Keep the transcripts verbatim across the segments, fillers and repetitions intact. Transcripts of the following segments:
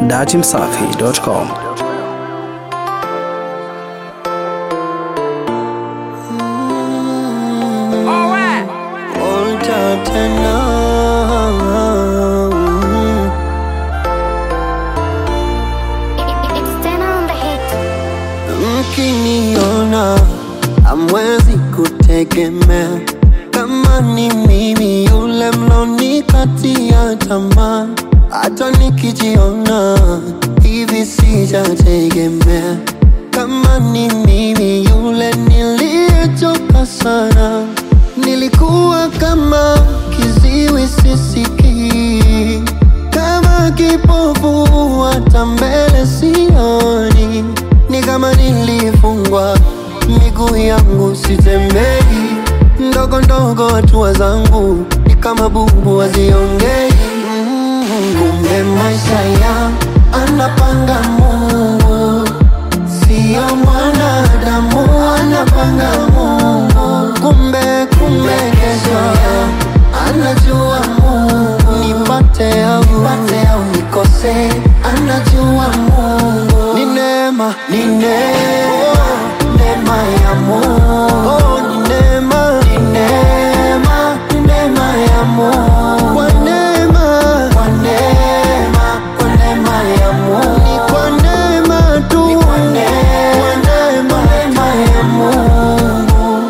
dati msafi dot com. Mkiniona hamwezi kutegemea kama ni mimi yule mlonikatia tamaa. Hata nikijiona hivi sijategemea kama ni mimi yule niliyechoka sana. Nilikuwa kama kiziwi sisikii, kama kipofu hata mbele sioni. Ni kama nilifungwa miguu yangu sitembei, ndogo ndogo hatua zangu ni kama bubu haziongei. mm, Kumbe maisha ya anapanga Mungu, sio mwanadamu anapanga Mungu. Kumbe kumbe kesho ya anajua Mungu, nipate au nipate au nikose anajua Mungu. Ni neema, ni neema, neema ya Mungu. Oh, ni neema, ni neema, ni neema ya Mungu. Kwa neema, kwa neema, kwa neema ya Mungu. Ni kwa neema tu, ni kwa neema, kwa neema, neema ya Mungu.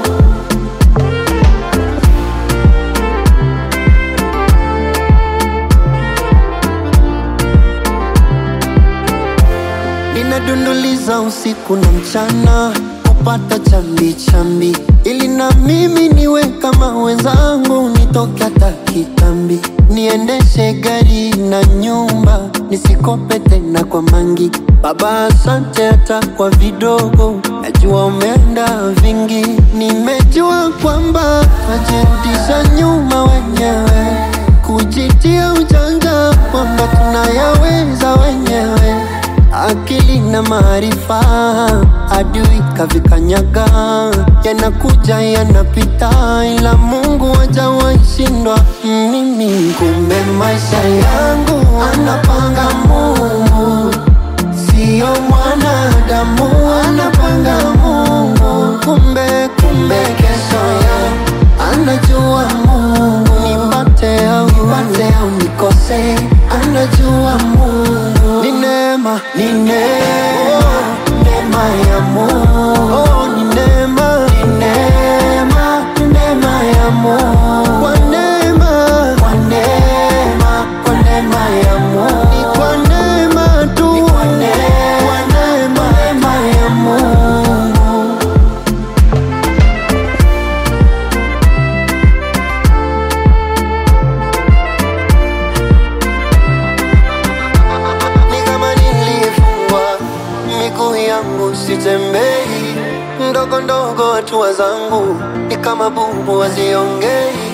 Ninadunduliza usiku na mchana kupata chambi chambi, ili na mimi niwe kama wenzangu, nitoke hata kitambi. Niendeshe gari na nyumba, nisikope tena kwa mangi. Baba asante hata kwa vidogo, najua umeenda vingi. Nimejua kwamba najirudisha nyuma wenyewe, kujitia ujanja kwamba tunayaweza wenyewe. Akili na maarifa adui kavikanyaga, yanakuja yanapita, ila Mungu hajawahi shindwa mimi. Kumbe maisha yangu anapanga Mungu, sio mwanadamu anapanga Mungu. Kumbe kumbe kesho ya anajua Mungu, nipate au nipate au nikose anajua Mungu. Ni neema, ni neema, neema ya Mungu. Oh, ni neema, ni neema, ni neema ya Mungu. Kwa neema, kwa neema, kwa neema ya Mungu. Ni kwa neema tu, ni kwa neema, kwa neema, neema ya Mungu. Miguu yangu sitembei, ndogo ndogo hatua zangu ni kama bubu haziongei.